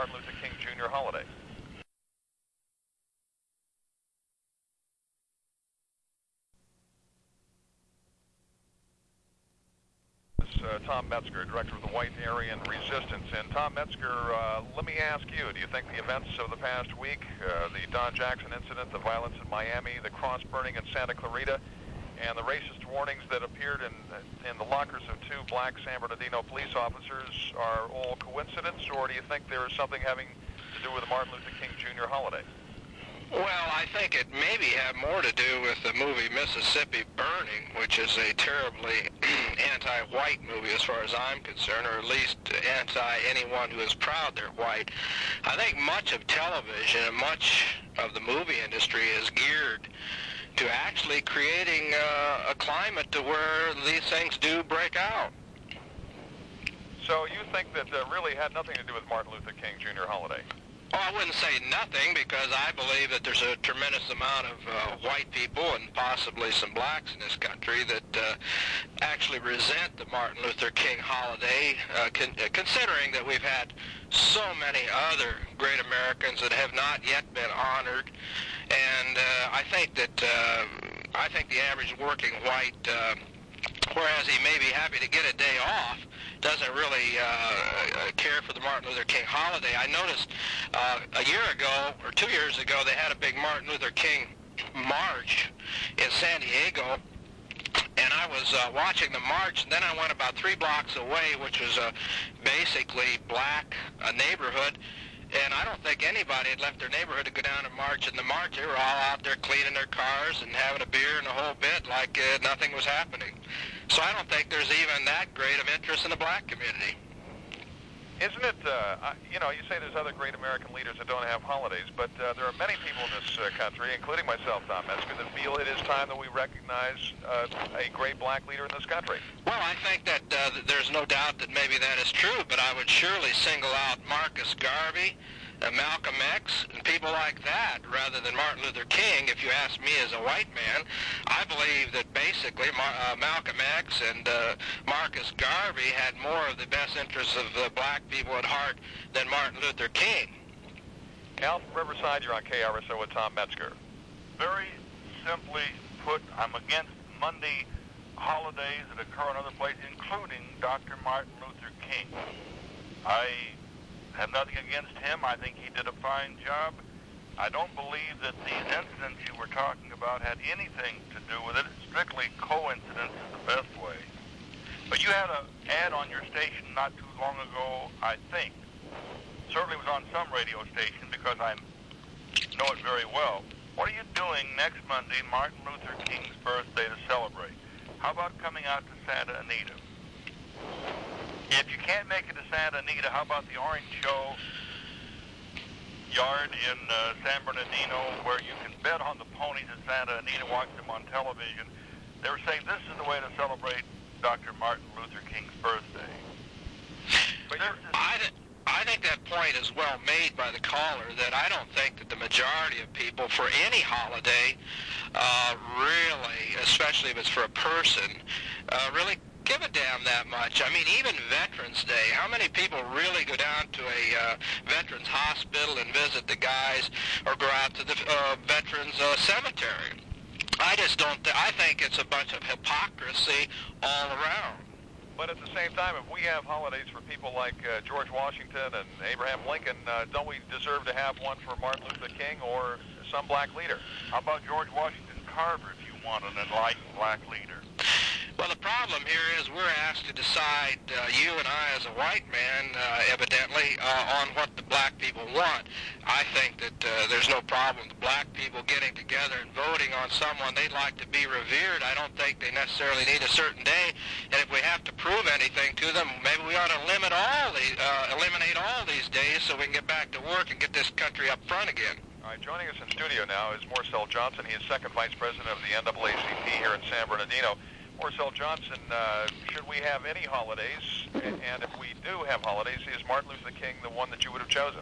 Martin Luther King Jr. holiday? Tom Metzger, director of the White Aryan Resistance. And Tom Metzger, let me ask you, do you think the events of the past week, the Don Jackson incident, the violence in Miami, the cross burning in Santa Clarita, and the racist warnings that appeared in the lockers of two black San Bernardino police officers are all coincidence, or do you think there is something having to do with the Martin Luther King Jr. holiday? Well, I think it maybe had more to do with the movie Mississippi Burning, which is a terribly anti-white movie as far as I'm concerned, or at least anti-anyone who is proud they're white. I think much of television and much of the movie industry is geared to actually creating a climate to where these things do break out. So you think that really had nothing to do with Martin Luther King Jr. holiday? Well, I wouldn't say nothing, because I believe that there's a tremendous amount of white people and possibly some blacks in this country that actually resent the Martin Luther King holiday, considering that we've had so many other great Americans that have not yet been honored. And I think that the average working white, whereas he may be happy to get a day off, doesn't really care for the Martin Luther King holiday. I noticed a year ago, or 2 years ago, they had a big Martin Luther King march in San Diego, and I was watching the march, and then I went about 3 blocks away, which was a basically black neighborhood, and I don't think anybody had left their neighborhood to go down and march in the march. They were all out there cleaning their cars and having a beer and the whole bit like nothing was happening. So I don't think there's even that great of interest in the black community. Isn't it, you know, you say there's other great American leaders that don't have holidays, but there are many people in this country, including myself, Tom Metzger, that feel it is time that we recognize a great black leader in this country. Well, I think that there's no doubt that maybe that is true, but I would surely single out Marcus Garvey, Malcolm X, and people like that, rather than Martin Luther King. If you ask me as a white man, I believe that basically Malcolm X and Marcus Garvey had more of the best interests of the black people at heart than Martin Luther King. Al from Riverside, you're on KRSO with Tom Metzger. Very simply put, I'm against Monday holidays that occur in other places, including Dr. Martin Luther King. I have nothing against him. I think he did a fine job. I don't believe that these incidents you were talking about had anything to do with it. Strictly coincidence is the best way. But you had an ad on your station not too long ago, I think. Certainly was on some radio station because I know it very well. What are you doing next Monday, Martin Luther King's birthday, to celebrate? How about coming out to Santa Anita? If you can't make it to Santa Anita, how about the Orange Show yard in San Bernardino, where you can bet on the ponies at Santa Anita, watch them on television? They were saying this is the way to celebrate Dr. Martin Luther King's birthday. But I think that point is well made by the caller, that I don't think that the majority of people for any holiday really, especially if it's for a person, really give a damn that much. I mean, even Veterans Day, how many people really go down to a veterans hospital and visit the guys, or go out to the veterans cemetery? I just don't, I think it's a bunch of hypocrisy all around. But at the same time, if we have holidays for people like George Washington and Abraham Lincoln, don't we deserve to have one for Martin Luther King or some black leader? How about George Washington Carver, if you want an enlightened black leader? Well, the problem here is we're asked to decide, you and I as a white man, evidently, on what the black people want. I think that there's no problem with black people getting together and voting on someone they'd like to be revered. I don't think they necessarily need a certain day, and if we have to prove anything to them, maybe we ought to eliminate all these days so we can get back to work and get this country up front again. All right, joining us in studio now is Morcell Johnson. He is second vice president of the NAACP here in San Bernardino. Morcell Johnson, should we have any holidays, and if we do have holidays, is Martin Luther King the one that you would have chosen?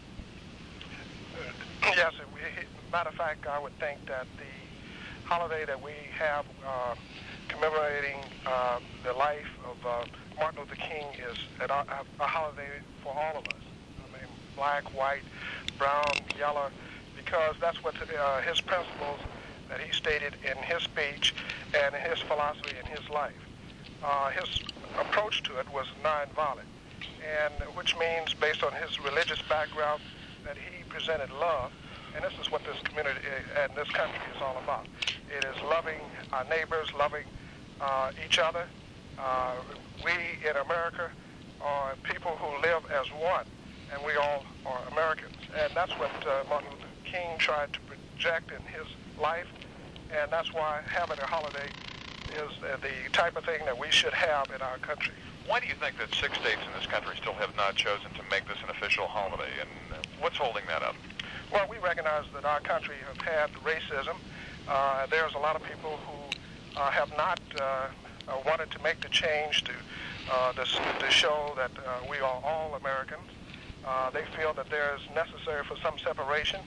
Yes, matter of fact, I would think that the holiday that we have commemorating the life of Martin Luther King is a holiday for all of us. I mean, black, white, brown, yellow, because that's what his principles that he stated in his speech and his philosophy in his life. His approach to it was nonviolent, and which means, based on his religious background, that he presented love. And this is what this community and this country is all about. It is loving our neighbors, loving each other. We in America are people who live as one, and we all are Americans. And that's what Martin Luther King tried to project in his life, and that's why having a holiday is the type of thing that we should have in our country. Why do you think that 6 states in this country still have not chosen to make this an official holiday, and what's holding that up? Well, we recognize that our country has had racism. There's a lot of people who have not wanted to make the change to show that we are all Americans. They feel that there is necessary for some separation.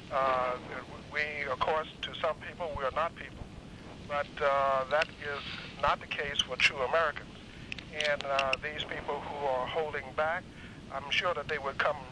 We, of course, to some people, we are not people. But that is not the case for true Americans. And these people who are holding back, I'm sure that they would come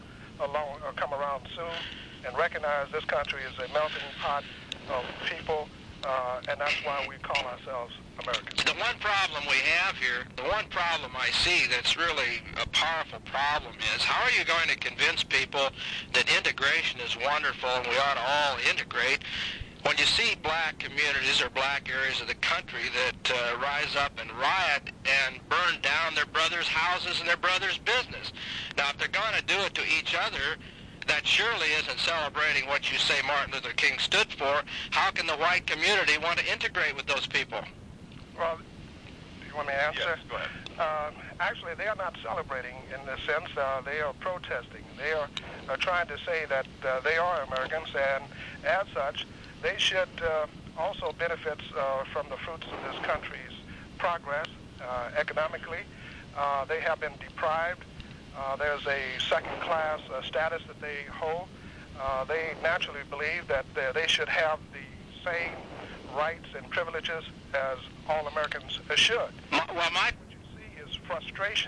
around soon and recognize this country is a melting pot of people, and that's why we call ourselves Americans. The one problem we have here, the one problem I see that's really a powerful problem is, how are you going to convince people that integration is wonderful and we ought to all integrate when you see black communities or black areas of the country that rise up and riot and burn down their brothers' houses and their brothers' business? Now, if they're going to do it to each other, that surely isn't celebrating what you say Martin Luther King stood for. How can the white community want to integrate with those people? Well, do you want me to answer? Yes, go ahead. Actually, they are not celebrating in this sense. They are protesting. They are trying to say that they are Americans, and as such, they should also benefit from the fruits of this country's progress economically. They have been deprived. There's a second-class status that they hold. They naturally believe that they should have the same rights and privileges as all Americans should. Well, what you see is frustration,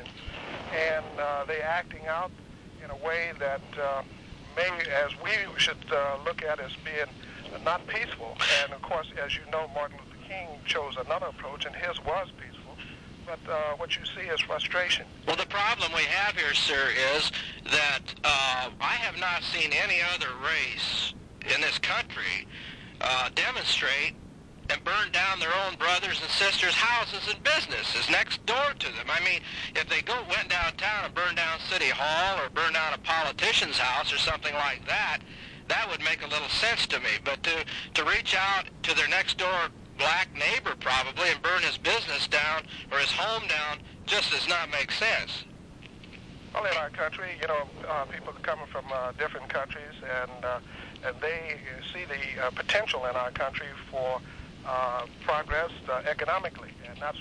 and they're acting out in a way that maybe as we should look at as being not peaceful. And of course, as you know, Martin Luther King chose another approach, and his was peaceful. But what you see is frustration. Well, the problem we have here, sir, is that I have not seen any other race in this country demonstrate and burn down their own brothers and sisters' houses and businesses next door to them. I mean, if they went downtown and burned down City Hall or burned down a politician's house or something like that, that would make a little sense to me. But to reach out to their next door black neighbor probably and burn his business down or his home down just does not make sense. Well, in our country, you know, people are coming from different countries, and they see the potential in our country for progress economically, and that's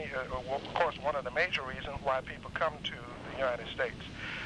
of course, one of the major reasons why people come to the United States.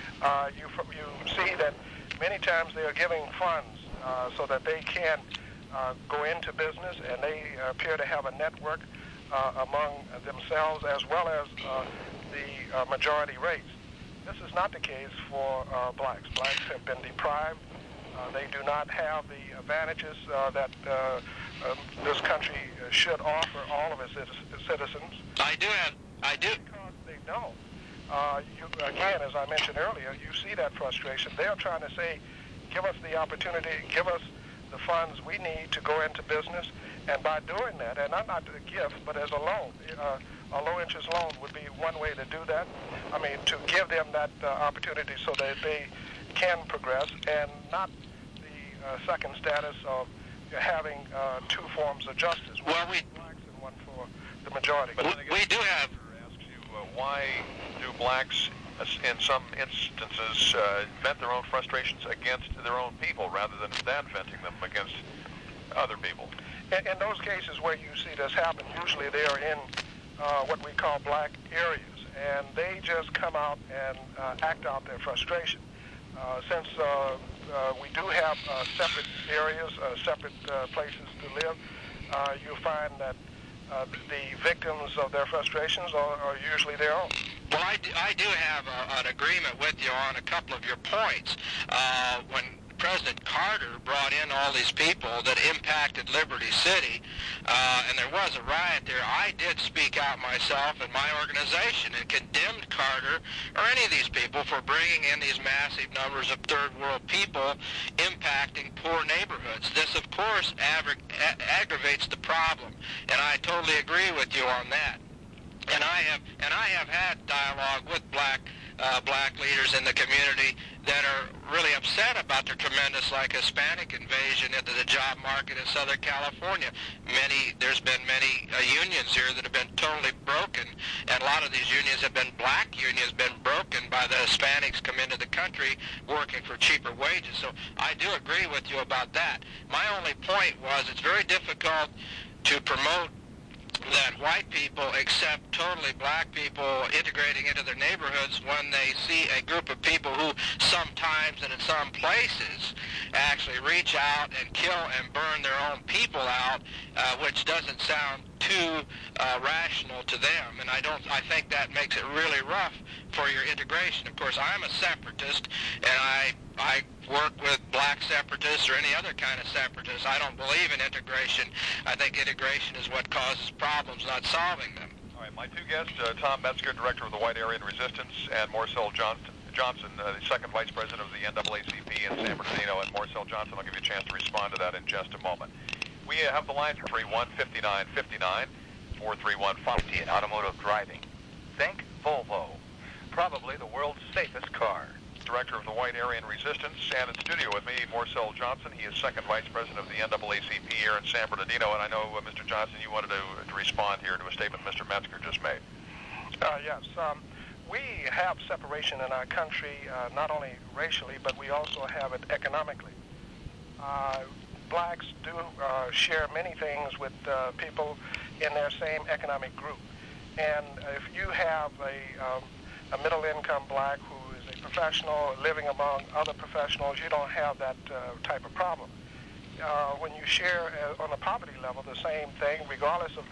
You see that many times they are giving funds so that they can go into business, and they appear to have a network among themselves as well as the majority race. This is not the case for blacks. Blacks have been deprived. They do not have the advantages that this country should offer all of its citizens. I do. Because they don't. Again, as I mentioned earlier, you see that frustration. They are trying to say, give us the opportunity, give us the funds we need to go into business, and by doing that, and not a gift, but as a loan, a low-interest loan would be one way to do that. I mean, to give them that opportunity so that they can progress, and not the second status of having two forms of justice, one for blacks and one for the majority. But we do have. Asks you, why do blacks, in some instances, vent their own frustrations against their own people rather than venting them against other people? In those cases where you see this happen, usually they are in what we call black areas, and they just come out and act out their frustration. Since we do have separate areas, separate places to live, you find that the victims of their frustrations are usually their own. Well, I do have an agreement with you on a couple of your points. When President Carter brought in all these people that impacted Liberty City, and there was a riot there, I did speak out myself and my organization and condemned Carter or any of these people for bringing in these massive numbers of third world people impacting poor neighborhoods. This, of course, aggravates the problem, and I totally agree with you on that. And I have had dialogue with black leaders in the community that are really upset about the tremendous, Hispanic invasion into the job market in Southern California. There's been many unions here that have been totally broken, and a lot of these unions have been black unions, been broken by the Hispanics come into the country working for cheaper wages. So I do agree with you about that. My only point was it's very difficult to promote that white people accept totally black people integrating into their neighborhoods when they see a group of people who sometimes and in some places actually reach out and kill and burn their own people out, which doesn't sound too rational to them. And I think that makes it really rough for your integration. Of course, I'm a separatist, and I work with black separatists or any other kind of separatists. I don't believe in integration. I think integration is what causes problems, not solving them. All right, my two guests, Tom Metzger, Director of the White Aryan Resistance, and Marcel Johnson, the Second Vice President of the NAACP in San Bernardino. And Marcel Johnson, I'll give you a chance to respond to that in just a moment. We have the line for 431-5959, 431-5. In automotive driving. Think Volvo. Probably the world's safest car. Director of the White Aryan Resistance, and in studio with me, Marcel Johnson. He is Second Vice President of the NAACP here in San Bernardino, and I know, Mr. Johnson, you wanted to respond here to a statement Mr. Metzger just made. Yes. We have separation in our country, not only racially, but we also have it economically. Blacks do share many things with people in their same economic group. And if you have a middle-income black who is a professional living among other professionals, you don't have that type of problem. When you share on a poverty level the same thing, regardless of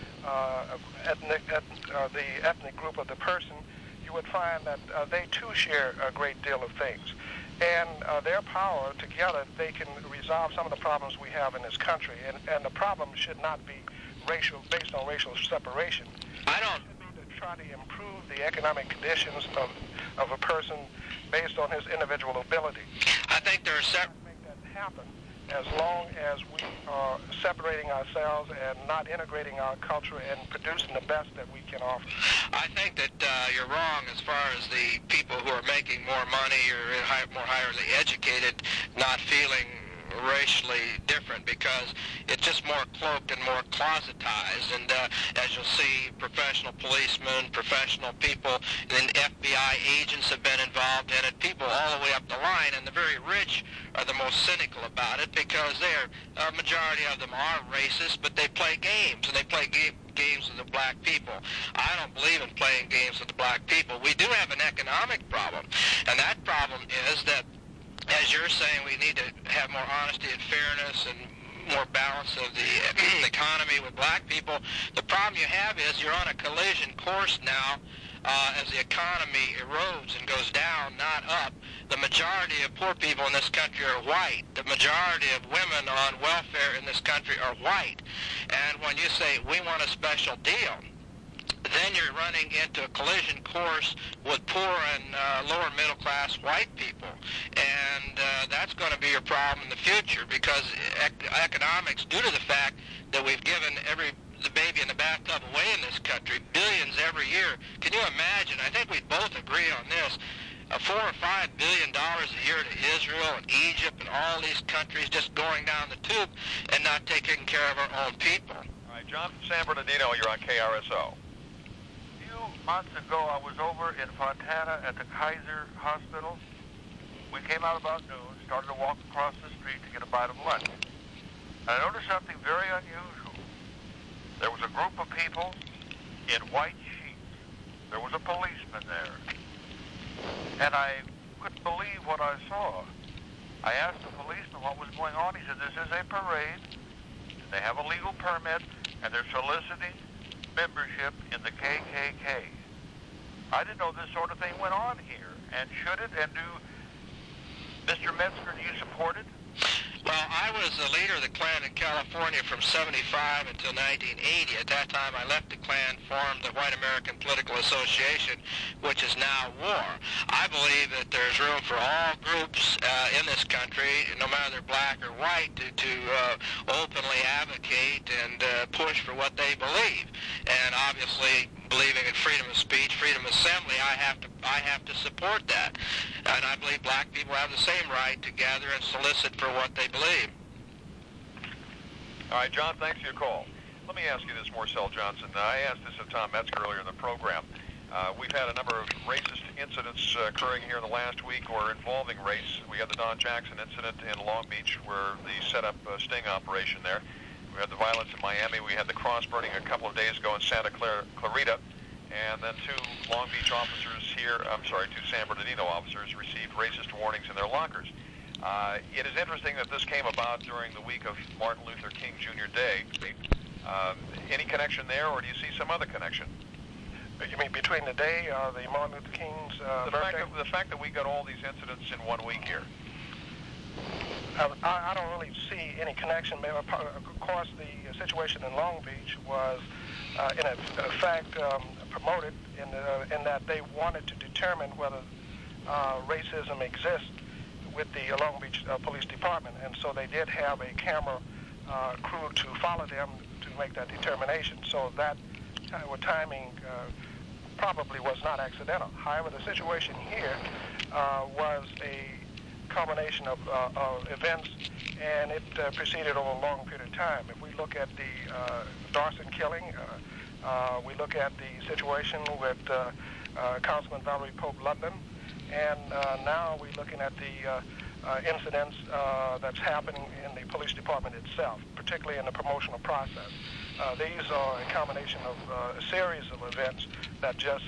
the ethnic group of the person, you would find that they too share a great deal of things. And their power together, they can resolve some of the problems we have in this country. And the problem should not be based on racial separation. I don't. Try to improve the economic conditions of a person based on his individual ability. I think there are make that happen as long as we are separating ourselves and not integrating our culture and producing the best that we can offer. I think that you're wrong as far as the people who are making more money or more highly educated not feeling racially different, because it's just more cloaked and more closetized. And as you'll see, professional policemen, professional people, and FBI agents have been involved in it, people all the way up the line, and the very rich are the most cynical about it, because a majority of them are racist, but they play games, and they play games with the black people. I don't believe in playing games with the black people. We do have an economic problem, and that problem is that, as you're saying, we need to have more honesty and fairness and more balance of the economy with black people. The problem you have is you're on a collision course now as the economy erodes and goes down, not up. The majority of poor people in this country are white. The majority of women on welfare in this country are white. And when you say, we want a special deal, then you're running into a collision course with poor and lower middle class white people. And that's going to be your problem in the future, because economics, due to the fact that we've given the baby in the bathtub away in this country, billions every year. Can you imagine? I think we both agree on this. $4 or $5 billion a year to Israel and Egypt and all these countries just going down the tube and not taking care of our own people. All right, John from San Bernardino, you're on KRSO. Months ago, I was over in Fontana at the Kaiser Hospital. We came out about noon, started to walk across the street to get a bite of lunch. And I noticed something very unusual. There was a group of people in white sheets. There was a policeman there. And I couldn't believe what I saw. I asked the policeman what was going on. He said, this is a parade. They have a legal permit, and they're soliciting membership in the KKK. I didn't know this sort of thing went on here. And should it? And Mr. Metzger, do you support it? Well, I was the leader of the Klan in California from 75 until 1980. At that time, I left the Klan, formed the White American Political Association, which is now WAR. I believe that there's room for all groups in this country, no matter black or white, to openly advocate and push for what they believe. And obviously, believing in freedom of speech, freedom of assembly, I have to support that. And I believe black people have the same right to gather and solicit for what they believe. All right, John, thanks for your call. Let me ask you this, Morcell Johnson. I asked this of Tom Metzger earlier in the program. We've had a number of racist incidents occurring here in the last week or involving race. We had the Don Jackson incident in Long Beach where they set up a sting operation there. We had the violence in Miami. We had the cross burning a couple of days ago in Santa Clarita. And then two San Bernardino officers received racist warnings in their lockers. It is interesting that this came about during the week of Martin Luther King Jr. Day. Any connection there, or do you see some other connection? You mean between the day, the Martin Luther King's birthday? The fact that we got all these incidents in 1 week here. I don't really see any connection. Of course, the situation in Long Beach was, in fact, promoted in that they wanted to determine whether racism exists with the Long Beach Police Department, and so they did have a camera crew to follow them to make that determination. So that timing probably was not accidental. However, the situation here was a combination of events, and it proceeded over a long period of time. If we look at the Dawson killing, we look at the situation with Councilman Valerie Pope Ludlam, and now we're looking at the incidents that's happening in the police department itself, particularly in the promotional process. These are a combination of a series of events that just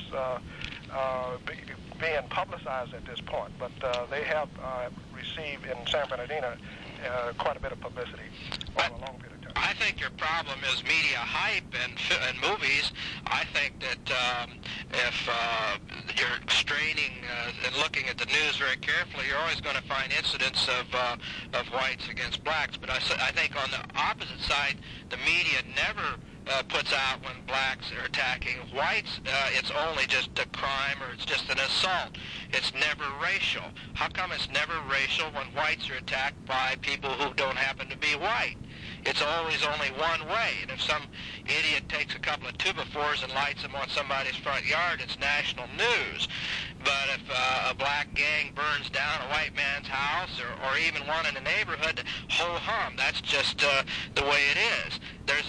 being publicized at this point, but they have received in San Bernardino quite a bit of publicity over a long period of time. I think your problem is media hype and movies. I think that if you're straining and looking at the news very carefully, you're always going to find incidents of whites against blacks. But I think on the opposite side, the media never puts out when blacks are attacking whites. It's only just a crime or it's just an assault. It's never racial. How come it's never racial when whites are attacked by people who don't happen to be white? It's always only one way. And if some idiot takes a couple of 2x4s and lights them on somebody's front yard, it's national news. But if a black gang burns down a white man's house or even one in the neighborhood, ho-hum, that's just the way it is. There's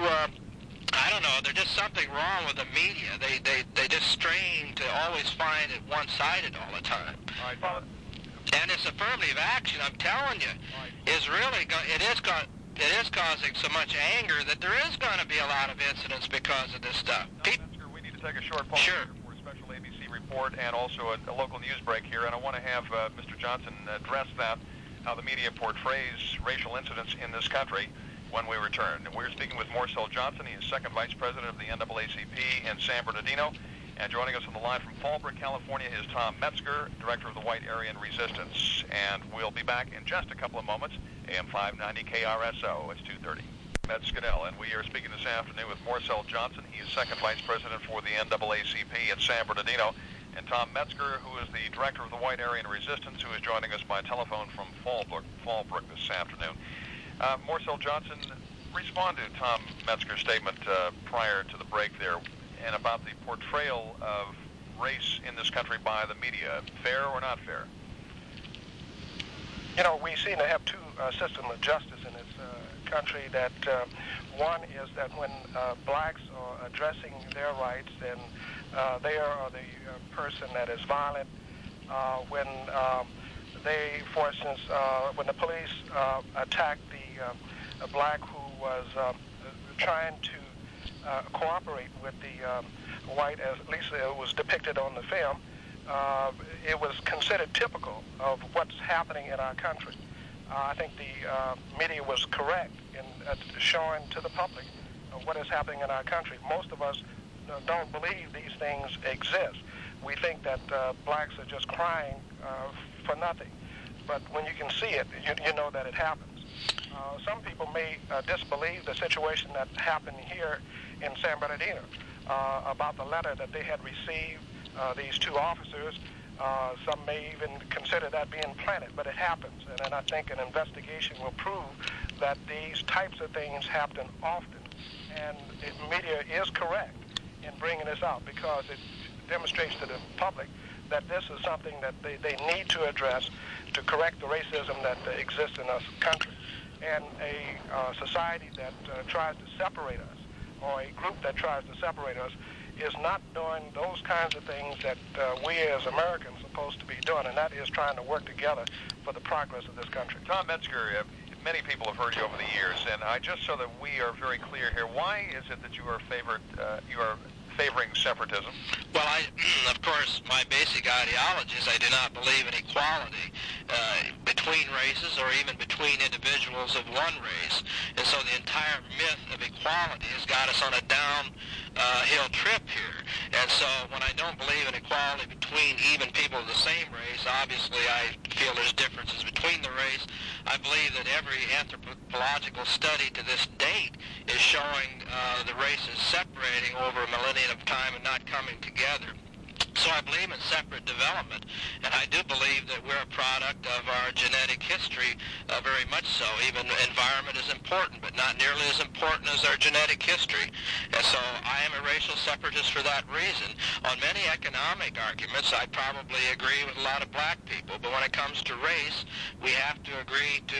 I don't know, there's just something wrong with the media. They just strain to always find it one-sided all the time. All right, Father. And this affirmative action, I'm telling you, is really it is causing so much anger that there is going to be a lot of incidents because of this stuff. Metzger, we need to take a short pause Sure. for a special ABC report and also a local news break here, and I want to have Mr. Johnson address that, how the media portrays racial incidents in this country, when we return. And we're speaking with Morcell Johnson. He is second vice president of the NAACP in San Bernardino. And joining us on the line from Fallbrook, California is Tom Metzger, director of the White Aryan Resistance. And we'll be back in just a couple of moments. AM 590 KRSO. It's 2:30. Metzger, and we are speaking this afternoon with Morcell Johnson. He is second vice president for the NAACP in San Bernardino. And Tom Metzger, who is the director of the White Aryan Resistance, who is joining us by telephone from Fallbrook this afternoon. Morcell Johnson, respond to Tom Metzger's statement prior to the break there and about the portrayal of race in this country by the media. Fair or not fair? You know, we seem to have two systems of justice in this country. That one is that when blacks are addressing their rights, then they are the person that is violent. When they, for instance, when the police attacked a black who was trying to cooperate with the white, as at least it was depicted on the film, it was considered typical of what's happening in our country. I think the media was correct in showing to the public what is happening in our country. Most of us don't believe these things exist. we think that blacks are just crying for nothing. But when you can see it, you know that it happens. Some people may disbelieve the situation that happened here in San Bernardino about the letter that they had received, these two officers. Some may even consider that being planted, but it happens. And I think an investigation will prove that these types of things happen often. And the media is correct in bringing this out because it demonstrates to the public that this is something that they need to address to correct the racism that exists in our country. And a society that tries to separate us, or a group that tries to separate us, is not doing those kinds of things that we as Americans are supposed to be doing, and that is trying to work together for the progress of this country. Tom Metzger, many people have heard you over the years, and just so that we are very clear here, why is it that you are favoring separatism? Well, of course, my basic ideology is I do not believe in equality between races or even between individuals of one race. And so the entire myth of equality has got us on a downhill trip here. And so when I don't believe in equality between even people of the same race, obviously I feel there's differences between the race. I believe that every anthropological study to this date is showing the races separating over a millennium of time and not coming together. So I believe in separate development, and I do believe that we're a product of our genetic history, very much so. Even environment is important, but not nearly as important as our genetic history. And so I am a racial separatist for that reason. On many economic arguments, I probably agree with a lot of black people, but when it comes to race, we have to agree to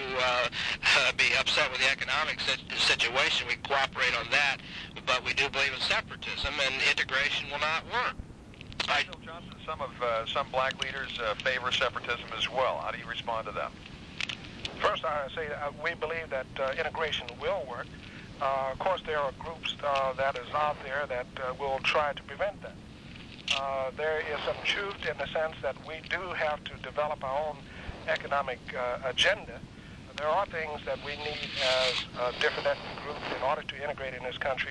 be upset with the economic situation. We cooperate on that, but we do believe in separatism, and integration will not work. Bill Johnson, some black leaders favor separatism as well. How do you respond to that? First, I say we believe that integration will work. Of course, there are groups that is out there that will try to prevent that. There is some truth in the sense that we do have to develop our own economic agenda. There are things that we need as different ethnic groups in order to integrate in this country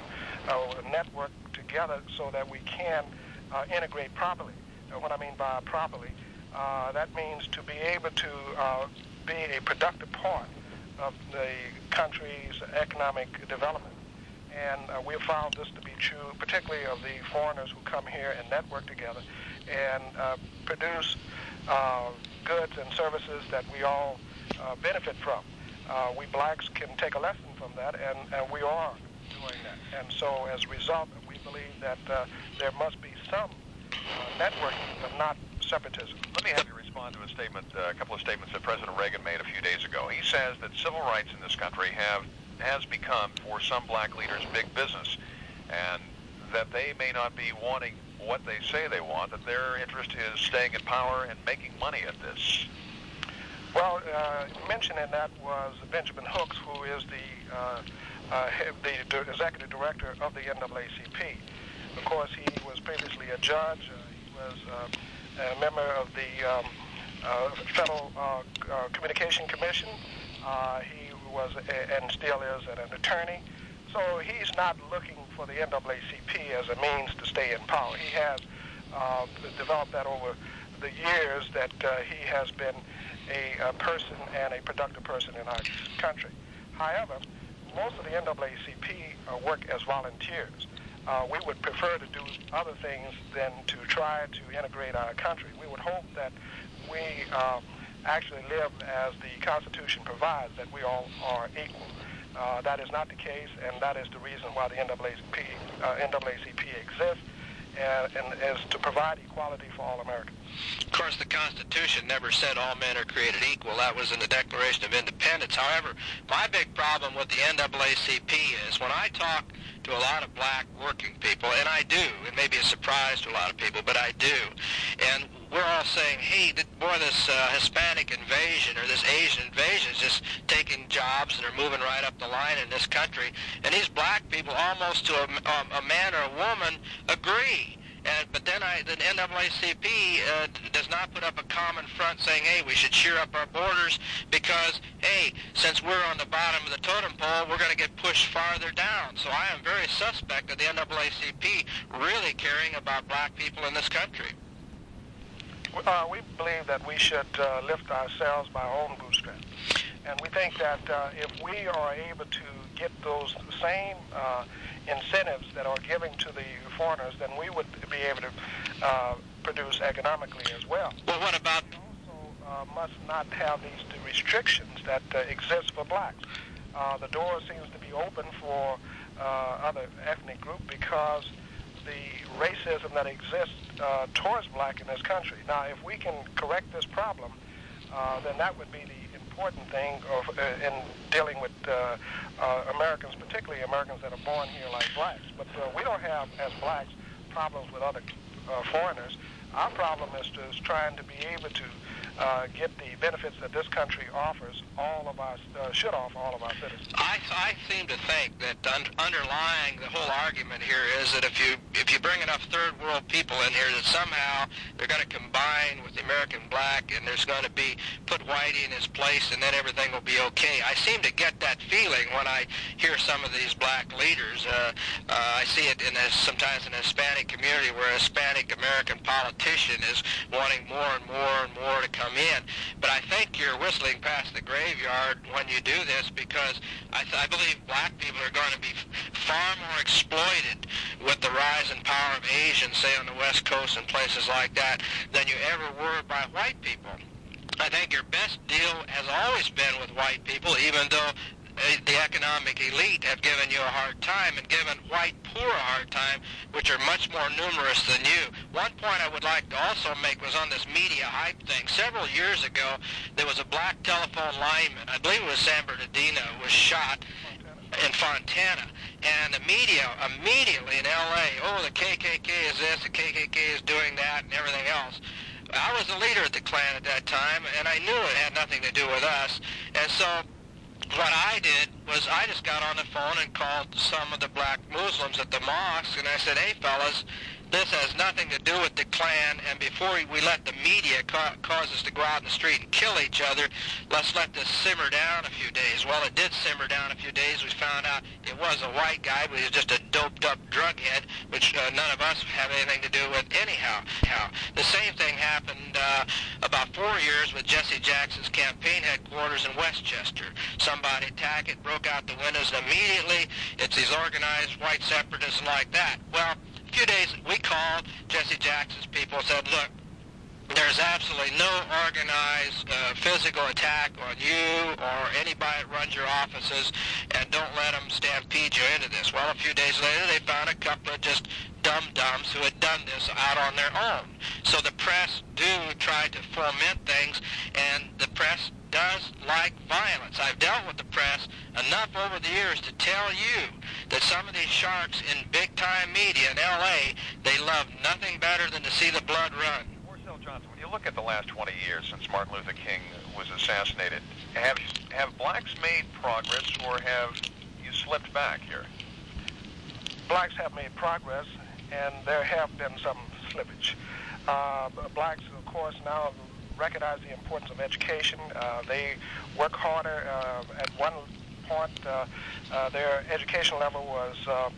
to network together so that we can integrate properly. What I mean by properly, that means to be able to be a productive part of the country's economic development. And we have found this to be true, particularly of the foreigners who come here and network together and produce goods and services that we all benefit from. We blacks can take a lesson from that, and we are doing that. And so as a result, we believe that there must be some networking, but not separatism. Let me have you respond to a couple of statements that President Reagan made a few days ago. He says that civil rights in this country has become, for some black leaders, big business, and that they may not be wanting what they say they want, that their interest is staying in power and making money at this. Well, mentioned in that was Benjamin Hooks, who is the executive director of the NAACP. Of course, he was previously a judge. He was a member of the Federal Communication Commission. He was, and still is, an attorney. So he's not looking for the NAACP as a means to stay in power. He has developed that over the years that he has been a person and a productive person in our country. However, most of the NAACP work as volunteers. We would prefer to do other things than to try to integrate our country. We would hope that we actually live as the Constitution provides, that we all are equal. That is not the case, and that is the reason why the NAACP exists, and is to provide equality for all Americans. Of course, the Constitution never said all men are created equal. That was in the Declaration of Independence. However, my big problem with the NAACP is when I talk to a lot of black working people, and I do, it may be a surprise to a lot of people, but I do, and we're all saying, hey, boy, this Hispanic invasion or this Asian invasion is just taking jobs and they're moving right up the line in this country. And these black people, almost to a man or a woman, agree. But then the NAACP does not put up a common front saying, hey, we should cheer up our borders because, hey, since we're on the bottom of the totem pole, we're going to get pushed farther down. So I am very suspect of the NAACP really caring about black people in this country. We believe that we should lift ourselves by our own bootstraps. And we think that if we are able to get those same incentives that are given to the foreigners, then we would be able to produce economically as well. Well, what about... We also must not have these restrictions that exist for blacks. The door seems to be open for other ethnic groups because the racism that exists towards black in this country. Now, if we can correct this problem, then that would be the important thing in dealing with Americans, particularly Americans that are born here like blacks. But we don't have, as blacks, problems with other foreigners. Our problem is just trying to be able to get the benefits that this country offers should offer all of our citizens. I seem to think that underlying the whole argument here is that if you bring enough third world people in here, that somehow they're going to combine with the American black and there's going to be put whitey in his place and then everything will be okay. I seem to get that feeling when I hear some of these black leaders. I see it sometimes in the Hispanic community where a Hispanic American politician is wanting more and more and more to come in. But I think you're whistling past the graveyard when you do this, because I believe black people are going to be far more exploited with the rise in power of Asians, say on the West Coast and places like that, than you ever were by white people. I think your best deal has always been with white people, even though the economic elite have given you a hard time and given white poor a hard time, which are much more numerous than you. One point I would like to also make was on this media hype thing. Several years ago, there was a black telephone lineman, I believe it was San Bernardino, was shot in Fontana, and the media immediately in L.A., oh, the KKK is this, the KKK is doing that, and everything else. I was the leader of the Klan at that time, and I knew it had nothing to do with us, and so what I did was I just got on the phone and called some of the black Muslims at the mosque, and I said, hey, fellas, this has nothing to do with the Klan, and before we let the media cause us to go out in the street and kill each other, let's let this simmer down a few days. Well, it did simmer down a few days. We found out it was a white guy, but he was just a doped-up drughead, which none of us have anything to do with anyhow. The same thing happened about 4 years with Jesse Jackson's campaign headquarters in Westchester. Somebody attacked it, broke out the windows, and immediately it's these organized white separatists like that. Well, a few days, we called Jesse Jackson's people and said, look, there's absolutely no organized physical attack on you or anybody that runs your offices, and don't let them stampede you into this. Well, a few days later, they found a couple of just dum-dums who had done this out on their own. So the press try to foment things, and the press does like violence. I've dealt with the press enough over the years to tell you that some of these sharks in big-time media in L.A., they love nothing better than to see the blood run. Marcel Johnson, when you look at the last 20 years since Martin Luther King was assassinated, have blacks made progress or have you slipped back here? Blacks have made progress, and there have been some slippage. Blacks, of course, now recognize the importance of education. They work harder. At one point, their education level was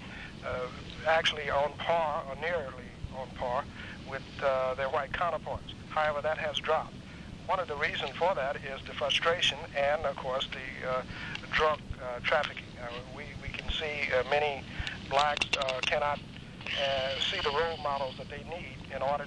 actually on par, or nearly on par, with their white counterparts. However, that has dropped. One of the reasons for that is the frustration and, of course, the drug trafficking. We can see many blacks cannot see the role models that they need in order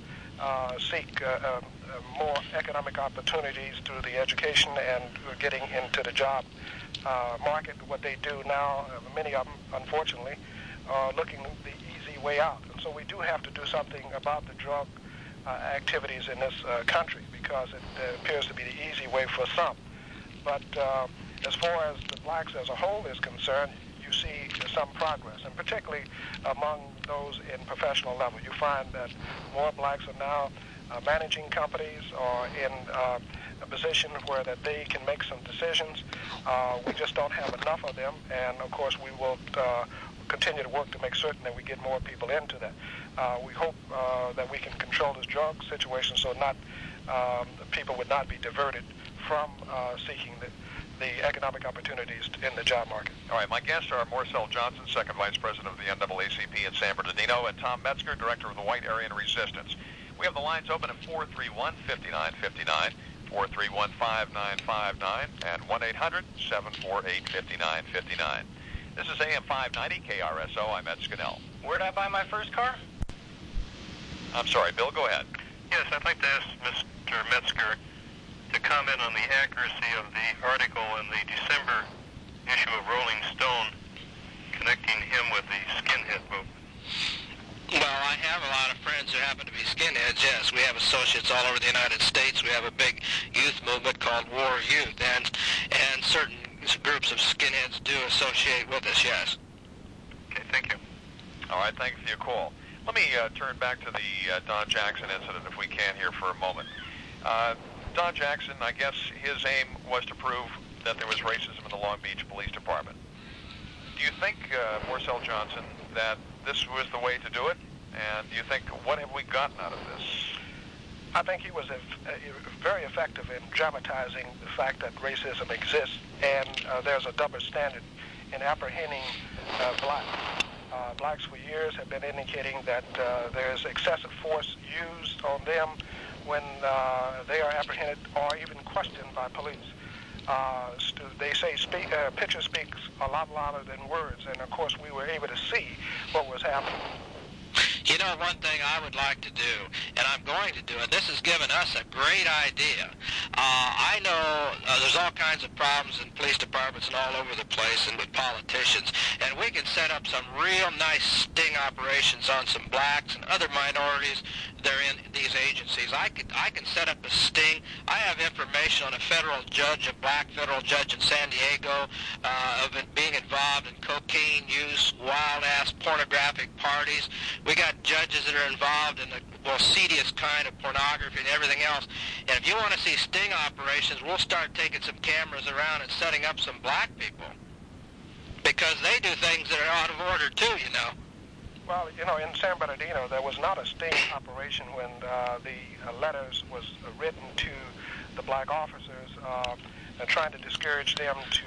to seek more economic opportunities through the education and getting into the job market. What they do now, many of them, unfortunately, are looking the easy way out. And so we do have to do something about the drug activities in this country, because it appears to be the easy way for some. But as far as the blacks as a whole is concerned, you see some progress, and particularly among those in professional level. You find that more blacks are now managing companies or in a position where that they can make some decisions. We just don't have enough of them, and of course we will continue to work to make certain that we get more people into that. We hope that we can control this drug situation so not people would not be diverted from seeking the economic opportunities in the job market. All right, my guests are Marcel Johnson, Second Vice President of the NAACP in San Bernardino, and Tom Metzger, Director of the White Aryan Resistance. We have the lines open at 431-5959, 431-5959, and 1-800-748-5959. This is AM 590 KRSO. I'm Ed Scannell. Where'd I buy my first car? I'm sorry, Bill, go ahead. Yes, I'd like to ask Mr. Metzger to comment on the accuracy of the article in the December issue of Rolling Stone connecting him with the skinhead movement. Well, I have a lot of friends who happen to be skinheads, yes. We have associates all over the United States. We have a big youth movement called War Youth, and certain groups of skinheads do associate with us, yes. Okay, thank you. All right, thank you for your call. Let me turn back to the Don Jackson incident, if we can, here for a moment. Don Jackson, I guess his aim was to prove that there was racism in the Long Beach Police Department. Do you think, Marcel Johnson, that this was the way to do it? And do you think, what have we gotten out of this? I think he was very effective in dramatizing the fact that racism exists, and there's a double standard in apprehending blacks. Blacks for years have been indicating that there's excessive force used on them when they are apprehended or even questioned by police. They say picture speaks a lot louder than words, and of course we were able to see what was happening. You know, one thing I would like to do, and I'm going to do it, this has given us a great idea. I know there's all kinds of problems in police departments and all over the place and with politicians, and we can set up some real nice sting operations on some blacks and other minorities that are in these agencies. I can set up a sting. I have information on a federal judge, a black federal judge in San Diego, of it being involved in cocaine use, wild-ass pornographic parties. We got judges that are involved in the seediest kind of pornography and everything else. And if you want to see sting operations, we'll start taking some cameras around and setting up some black people. Because they do things that are out of order too, you know. Well, you know, in San Bernardino, there was not a sting operation when the letters was written to the black officers trying to discourage them to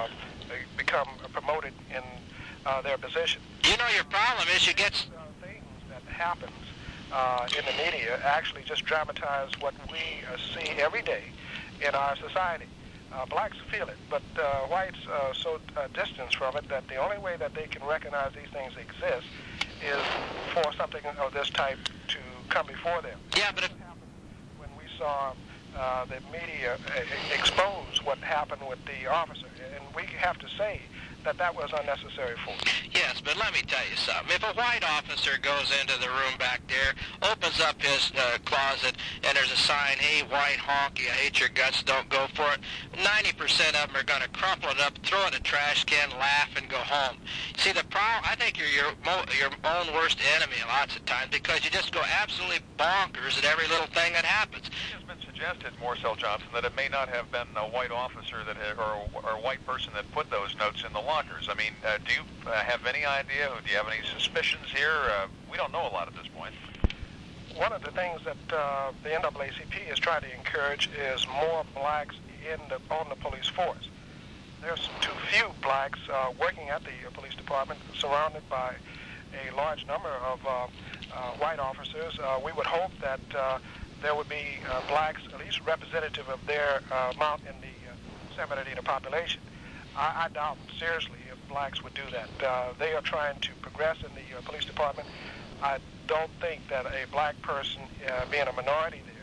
become promoted in their position. You know, your problem is you get things that happens in the media actually just dramatize what we see every day in our society. Blacks feel it, but whites are so distanced from it that the only way that they can recognize these things exist is for something of this type to come before them. Yeah, but when we saw the media expose what happened with the officer, and we have to say that was unnecessary force. Yes, but let me tell you something. If a white officer goes into the room back there, opens up his closet, and there's a sign, "Hey, white honky, I hate your guts, don't go for it," 90% of them are going to crumple it up, throw it in a trash can, laugh, and go home. See, the problem, I think you're your own worst enemy lots of times because you just go absolutely bonkers at every little thing that happens. It has been suggested, Marcel Johnson, that it may not have been a white officer that or a white person that put those notes in the lockers. I mean, do you have any idea? Do you have any suspicions here? We don't know a lot at this point. One of the things that the NAACP is trying to encourage is more blacks on the police force. There's too few blacks working at the police department, surrounded by a large number of white officers. We would hope that there would be blacks, at least representative of their amount in the San Bernardino population. I doubt seriously if blacks would do that. They are trying to progress in the police department. I don't think that a black person, being a minority there,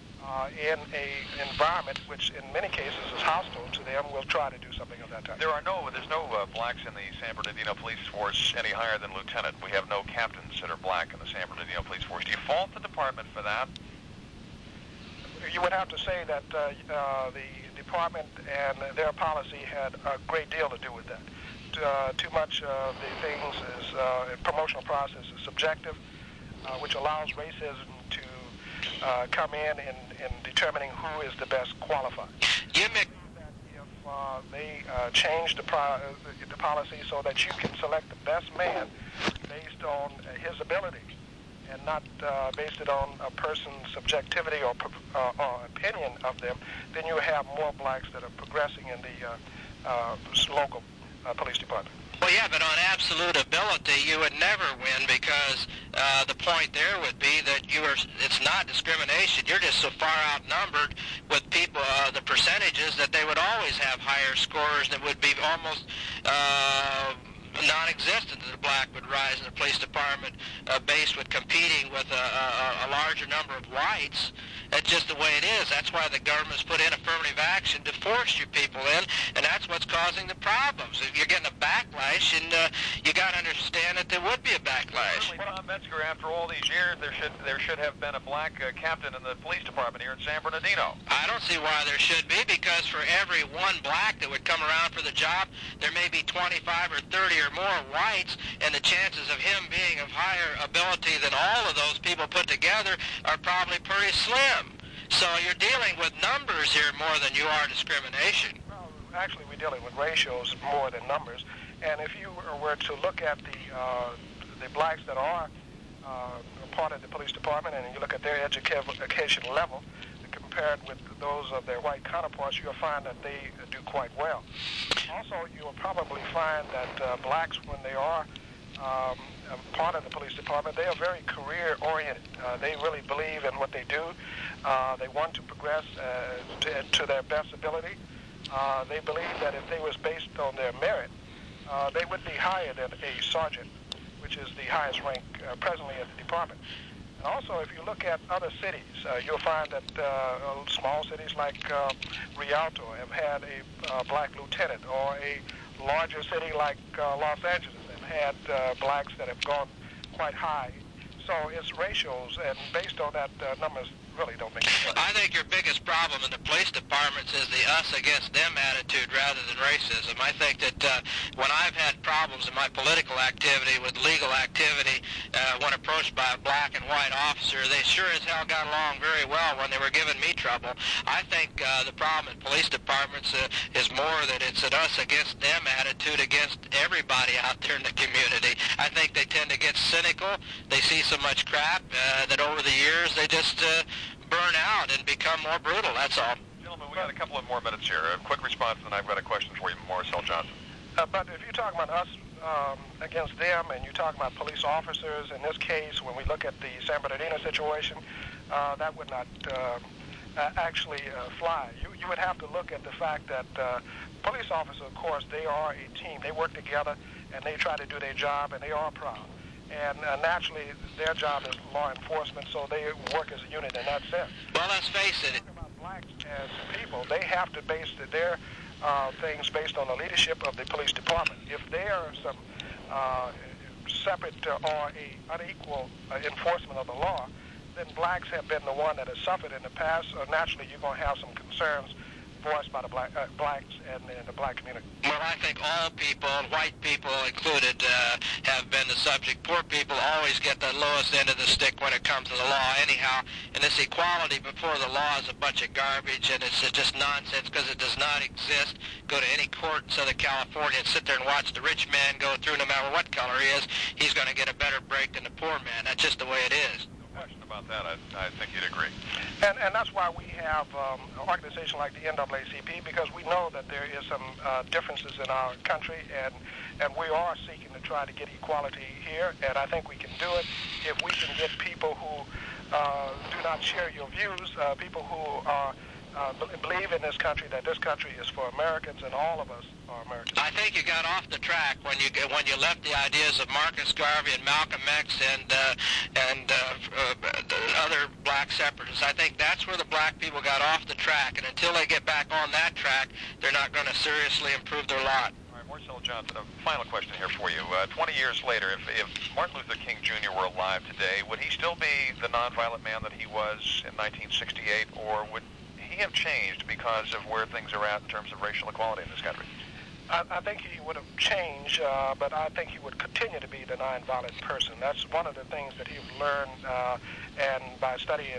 in an environment which in many cases is hostile to them, will try to do something of that type. There's no blacks in the San Bernardino police force any higher than lieutenant. We have no captains that are black in the San Bernardino police force. Do you fault the department for that? You would have to say that the department and their policy had a great deal to do with that. Too much of the things is promotional process is subjective, which allows racism to come in determining who is the best qualified. If they change the policy so that you can select the best man based on his ability and not based it on a person's subjectivity or opinion of them, then you have more blacks that are progressing in the local police department. Well, yeah, but on absolute ability, you would never win because the point there would be that it's not discrimination. You're just so far outnumbered with people, the percentages, that they would always have higher scores that would be almost non-existent that a black would rise in the police department based with competing with a larger number of whites. That's just the way it is. That's why the government's put in affirmative action to force you people in, and that's what's causing the problems. If you're getting a backlash, and you got to understand that there would be a backlash. Certainly, Tom Metzger, after all these years, there should have been a black captain in the police department here in San Bernardino. I don't see why there should be, because for every one black that would come around for the job, there may be 25 or 30 or more whites, and the chances of him being of higher ability than all of those people put together are probably pretty slim. So you're dealing with numbers here more than you are discrimination. Well, actually, we're dealing with ratios more than numbers. And if you were to look at the blacks that are part of the police department, and you look at their education level, compared with those of their white counterparts, you'll find that they do quite well. Also, you'll probably find that blacks, when they are part of the police department, they are very career-oriented. They really believe in what they do. They want to progress to their best ability. They believe that if they was based on their merit, they would be higher than a sergeant, which is the highest rank presently at the department. And also, if you look at other cities, you'll find that small cities like Rialto have had a black lieutenant, or a larger city like Los Angeles have had blacks that have gone quite high. So it's ratios, and based on that, numbers really don't make sense. I think your biggest problem in the police departments is the us against them attitude rather than racism. I think that when I've had problems in my political activity with legal activity, when approached by a black and white officer, they sure as hell got along very well when they were giving me trouble. I think the problem in police departments is more that it's an us against them attitude against everybody out there in the community. I think they tend to get cynical. They see so much crap that over the years they just burn out and become more brutal, that's all. Gentlemen, we got a couple of more minutes here. A quick response, and then I've got a question for you, Marcel Johnson. But if you're talking about us against them, and you're talking about police officers, in this case, when we look at the San Bernardino situation, that would not actually fly. You would have to look at the fact that police officers, of course, they are a team. They work together, and they try to do their job, and they are proud. And naturally, their job is law enforcement, so they work as a unit in that sense. Well, let's face it. Talking about blacks as people, they have to base their things based on the leadership of the police department. If there are some separate or a unequal enforcement of the law, then blacks have been the one that has suffered in the past. So naturally, you're going to have some concerns voiced by the blacks and the black community. Well, I think all people, white people included, have been the subject. Poor people always get the lowest end of the stick when it comes to the law anyhow. And this equality before the law is a bunch of garbage, and it's just nonsense because it does not exist. Go to any court in Southern California and sit there and watch the rich man go through, no matter what color he is, he's going to get a better break than the poor man. That's just the way it is. Question about that, I think you'd agree. And that's why we have an organization like the NAACP, because we know that there is some differences in our country, and we are seeking to try to get equality here, and I think we can do it if we can get people who do not share your views, people who are believe in this country, that this country is for Americans, and all of us are Americans. I think you got off the track when you left the ideas of Marcus Garvey and Malcolm X and the other black separatists. I think that's where the black people got off the track, and until they get back on that track, they're not going to seriously improve their lot. All right, Marcel Johnson, a final question here for you. 20 years later, if Martin Luther King Jr. were alive today, would he still be the nonviolent man that he was in 1968, or would he have changed because of where things are at in terms of racial equality in this country? I think he would have changed, but I think he would continue to be the nonviolent person. That's one of the things that he learned, and by studying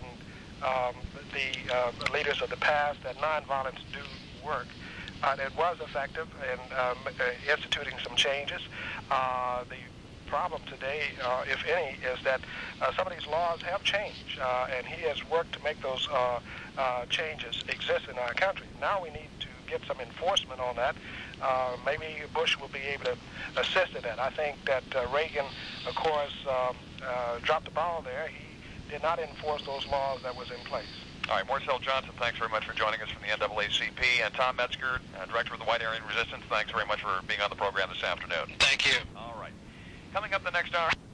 the leaders of the past, that nonviolence do work. It was effective in instituting some changes. The problem today, if any, is that some of these laws have changed, and he has worked to make those changes exist in our country. Now we need to get some enforcement on that. Maybe Bush will be able to assist in that. I think that Reagan, of course, dropped the ball there. He did not enforce those laws that was in place. All right, Morcell Johnson, thanks very much for joining us from the NAACP. And Tom Metzger, Director of the White Aryan Resistance, thanks very much for being on the program this afternoon. Thank you. All right. Coming up the next hour...